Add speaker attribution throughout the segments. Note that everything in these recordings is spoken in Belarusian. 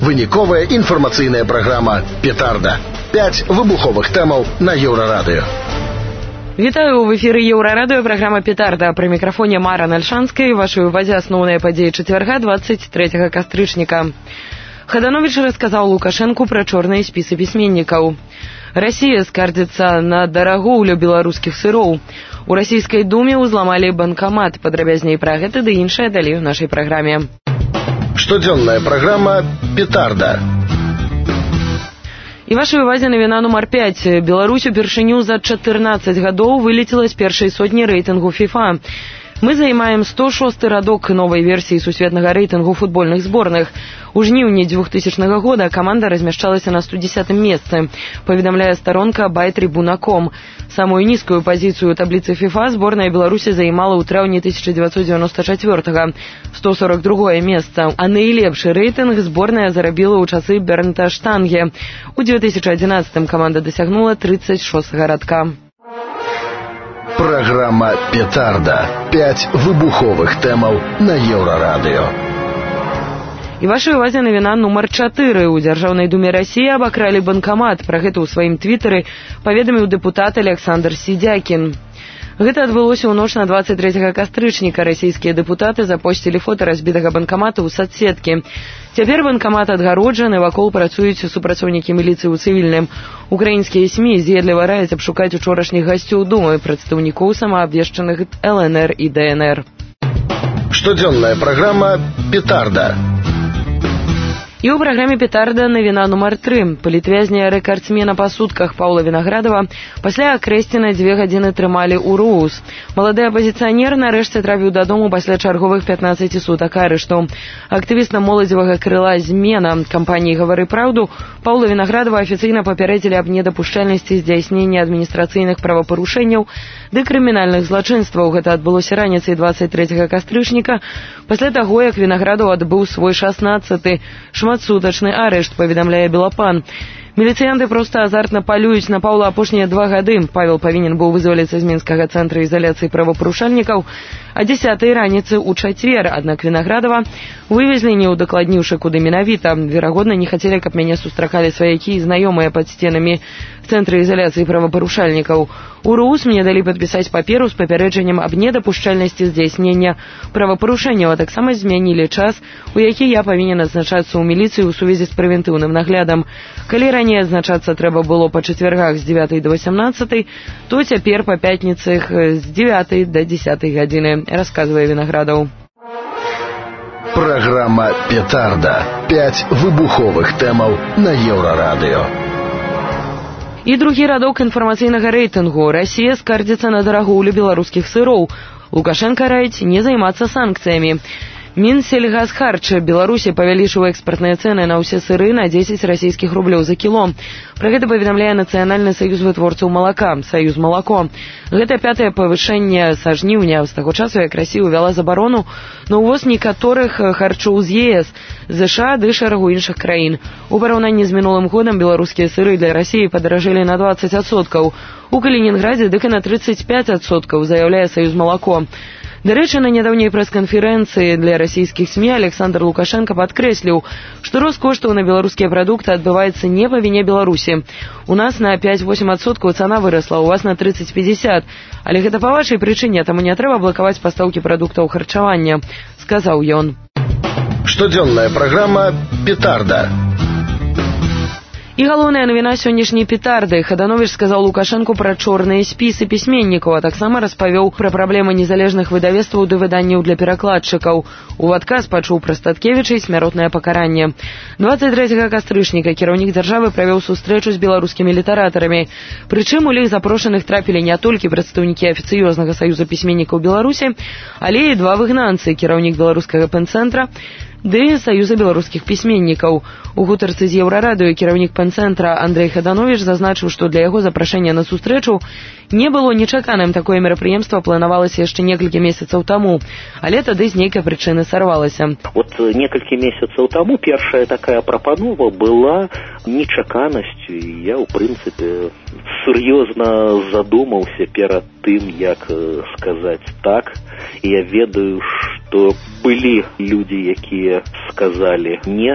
Speaker 1: Выніковая інфармацыйная праграма «Петарда». 5 выбуховых тэмаў на Еўрарадыё.
Speaker 2: Вітаю, в эфіры Еўрарадыё, праграма «Петарда». Пры мікрафоне Мара Нальшанскай. Вашай увазе асноўныя падзеі чацвярга 23 кастрычніка. Хаданович расказаў Лукашэнку пра чорныя спісы пісьменнікаў. Расія скардзіцца на дарагоўлю беларускіх сыроў. У расійскай думе ўзламалі банкамат. Падрабязней пра гэта ды іншае далей у нашай праграме.
Speaker 1: Штодзённая праграма «Петарда».
Speaker 2: І вашай увазе навіна нумар 5. Беларусь упершыню за 14 гадоў вылецела з першай сотні рэйтынгу FIFA. Мы займаем 106 радок новай версіі сусветнага рэйтынгу футбольных зборных. У жніўні 2000 года каманда размяшчалася на 110 месцы, паведамляе старонка bytribuna.com. Самую нізкую пазіцыю ў табліцы FIFA зборная Беларусі займала ў траўні 1994-го, 142 месца, а найлепшы рэйтынг зборная зарабіла ў часы Бернта Штанге. У 2011 каманда дасягнула 36-го радка.
Speaker 1: Праграма «Петарда». 5 выбуховых тэмаў на Еўрарадыё.
Speaker 2: І вашай увазе навіна нумар 4. У Дзяржаўнай думе Расіі абакралі банкамат. Пра гэта ў сваім твітары паведаміў дэпутат Александр Сідзякін. Гэта адбылося ў ноч на 23 кастрычніка. Расійскія дэпутаты запосцілі фота разбітага банкамата ў сацсеткі. Цяпер банкамат адгароджаны, вакол працуюць супрацоўнікі міліцыі ў цывільным. Украінскія СМІ з'едліва раяць абшукаць учорашніх гасцёў думы, прадстаўнікоў самаабвешчаных ЛНР і ДНР.
Speaker 1: Штодзённая праграма «Петарда».
Speaker 2: І ў праграме «Петарда» навіна нумар 3. Палітвязня рэкардсмена па сутках Паўла Вінаградава пасля акрэсціна 2 гадзіны трымалі ў РУС. Малады апазіцыянер нарэшце трапіў дадому пасля чарговых 15 сутак арышту. Актывіста моладзевага крыла «Змена» кампаніі «Гавары праўду» Паўла Вінаградава афіцыйна папярэдзілі аб недапушчальнасці здзяйснення адміністрацыйных правапарушэнняў ды крымінальных злачынстваў. Гэта адбылося раніцай 23 кастрычніка, пасля таго, як Вінаградаў адбыў свой 16-ы шматсутачны арышт, паведамляе Белапан. Міліцыянты проста азартна палююць на Паўла апошнія 2 гады. Павел павінен быў вызваліцца з мінскага цэнтра ізаляцыі правапарушальнікаў а 10-й раніцы ў чацвер, аднак Вінаградава вывезлі, не ўдакладніўшы, куды менавіта. Верагодна, не хацелі, каб мяне сустракалі сваякі і знаёмыя пад сценамі цэнтра ізаляцыі правапарушальнікаў. У РУС мне далі падпісаць паперу з папярэджаннем аб недапушчальнасці здзяйснення правапарушэнняў, а таксама змянілі час, у які я павінен адзначацца ў міліцыі ў сувязі з прэвентыўным наглядам. Калі раней адзначацца трэба было па чацвяргах з 9 до 18, то цяпер па пятніцах з 9 до 10 гадзіны, расказвае Вінаградаў.
Speaker 1: Праграма «Петарда». 5 выбуховых тэмаў на Еўрарадыё.
Speaker 2: І другі радок інфармацыйнага рэйтынгу. Расія скардзіцца на дарагоўлю беларускіх сыроў. Лукашенка раіць не займацца санкцыямі. Мінсельгазхарч Беларусі павялічыў экспартныя цэны на ўсе сыры на 10 расійскіх рублёў за кіло. Пра гэта паведамляе Нацыянальны саюз вытворцаў малака, Саюз малако. Гэта 5-е павышэнне са жніўня, з таго часу, як Расія ўвяла забарону на ўвоз некаторых харчоў з ЕС, ЗША ды шэрагу іншых краін. У параўнанні з мінулым годам беларускія сыры для Расіі падаражэлі на 20%. У Калінінградзе дык і на 35%, заяўляе Саюз малако. Дарэчы, на нядаўняй прэс-канферэнцыі для расійскіх СМІ Александр Лукашенко падкрэсліў, што рост коштаў на беларускія прадукты адбываецца не па віне Беларусі. У нас на 5-8% цана вырасла, у вас на 30-50%. Але гэта па вашай прычыне, таму не трэба блакаваць пастаўкі прадуктаў харчавання, сказаў ён.
Speaker 1: Штодзённая праграма «Петарда».
Speaker 2: І галоўная навіна сённяшняй петарды. Хаданович сказаў Лукашэнку пра чорныя спісы пісьменнікаў, а таксама распавёў пра праблемы незалежных выдавецтваў ды выданняў для перакладчыкаў. У адказ пачуў пра Статкевіча і смяротнае пакаранне. 23 кастрычніка кіраўнік дзяржавы правёў сустрэчу з беларускімі літаратарамі. Прычым у лік запрошаных трапілі не толькі прадстаўнікі афіцыёзнага саюза пісьменнікаў Беларусі, але і 2 выгнанцы, кіраўнік беларускага пэн-цэнтра ды Саюза беларускіх пісьменнікаў. У гутарцы з Еўрарадыё кіраўнік пэн-цэнтра Андрэй Хаданович зазначыў, што для яго запрашэння на сустрэчу не было нечаканым. Такое мерапрыемства планавалася яшчэ некалькі месяцаў таму, але тады з нейкай прычыны сарвалася.
Speaker 3: Вот некалькі месяцаў таму першая такая прапанова была нечаканасцю, і я, у прынцыпе, сур'ёзна задумаўся перад тым, як сказаць так. І я ведаю, што былі людзі, якія сказалі не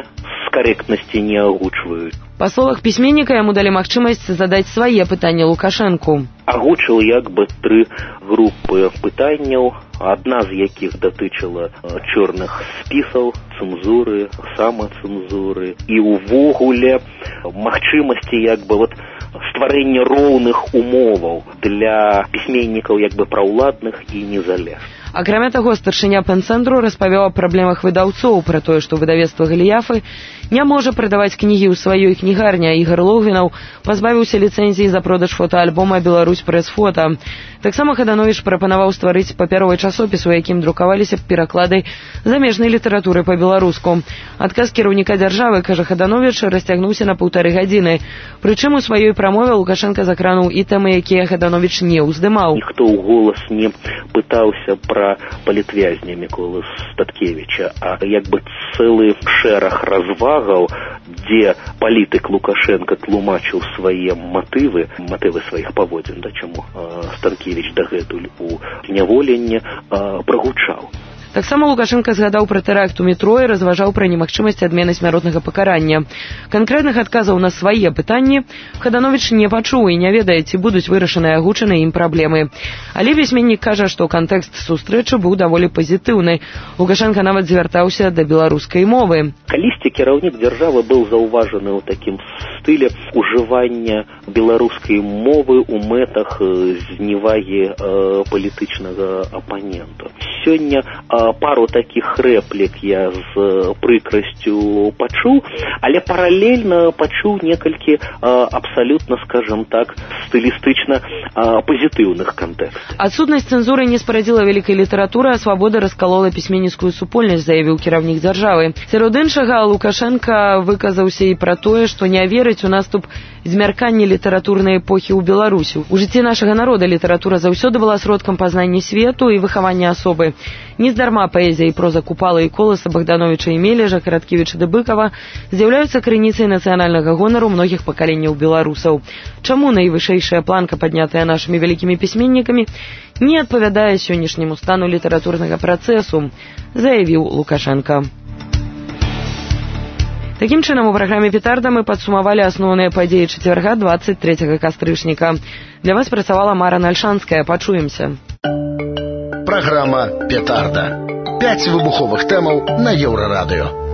Speaker 3: з карэктнасці не агучваюць.
Speaker 2: Па словах пісьменніка, яму далі магчымасць задаць свае пытанні Лукашэнку.
Speaker 3: Агучыў як бы 3 групы пытанняў, адна з якіх датычыла чорных спісаў, цэнзуры, самацэнзуры і ўвогуле магчымасці як бы стварэння роўных умоваў для пісьменнікаў як бы праўладных і незалежных.
Speaker 2: Акрамя таго, старшыня пэн-цэнтру распавёў аб праблемах выдаўцоў, пра тое, што выдавецтва Галіяфы не можа прадаваць кнігі ў сваёй кнігарні, а Ігар Логвінаў пазбавіўся ліцэнзіі за продаж фотаальбома «Беларусь прэс-фота». Таксама Хадановіч прапанаваў стварыць папяровы часопіс, у якім друкаваліся пераклады замежнай літаратуры па-беларуску. Адказ кіраўніка дзяржавы, кажа Хадановіч, расцягнуўся на 1,5 гадзіны. Прычым у сваёй прамове Лукашенка закрануў і тэмы, якія Хадановіч не ўздымаў.
Speaker 3: Ніхто ў голас не пытаўся пра палітвязня Міколы Статкевіча, а як бы цэлы шэраг развагаў, дзе палітык Лукашенка тлумачыў свае матывы сваіх паводзін, чаму Станкевіч дагэтуль у зняволенні прагучаў.
Speaker 2: Таксама Лукашенка згадаў пра тэракт у метро і разважаў пра немагчымасць адмены смяротнага пакарання. Канкрэтных адказаў на свае пытанні Хадановіч не пачуў і не ведае, ці будуць вырашаныя агучаныя ім праблемы. Але пісьменнік кажа, што кантэкст сустрэчы быў даволі пазітыўны. Лукашенка нават звяртаўся да беларускай мовы.
Speaker 3: Калісьці кіраўнік дзяржавы быў заўважаны ў такім стылі ўжывання беларускай мовы ў мэтах зневагі палітычнага апанента. Сёння пару такіх рэплік я з прыкрасцю пачуў, але паралельна пачуў некалькі абсалютна, скажем так, стылістычна пазітыўных кантэкстаў.
Speaker 2: Адсутнасць цэнзуры не спарадзіла вялікай літаратуры, а свабода раскалола пісьменніцкую супольнасць, заявіў кіраўнік дзяржавы. Сярод іншага, Лукашенка выказаўся і пра тое, што не верыць у наступ змяркання літаратурнай эпохі ў Беларусі. У жыцці нашага народа літаратура заўсёды была сродкам пазнання свету і выхавання асобы. Нездарма паэзія і проза Купала і Коласа, Богдановича і Мележа, Караткевіча ды Быкова з'яўляюцца крыніцай нацыянальнага гонару многіх пакаленняў беларусаў. Чаму найвышэйшая планка, паднятая нашымі вялікімі пісьменнікамі, не адпавядае сённяшняму стану літаратурнага працэсу, заявіў Лукашенка. Такім чынам, у праграме «Петарда» мы падсумавалі асноўныя падзеі чацвярга 23 кастрычніка. Для вас працавала Мара Нальшанская. Пачуемся.
Speaker 1: Праграма «Петарда». 5 выбуховых тэмаў на Еўрарадыё.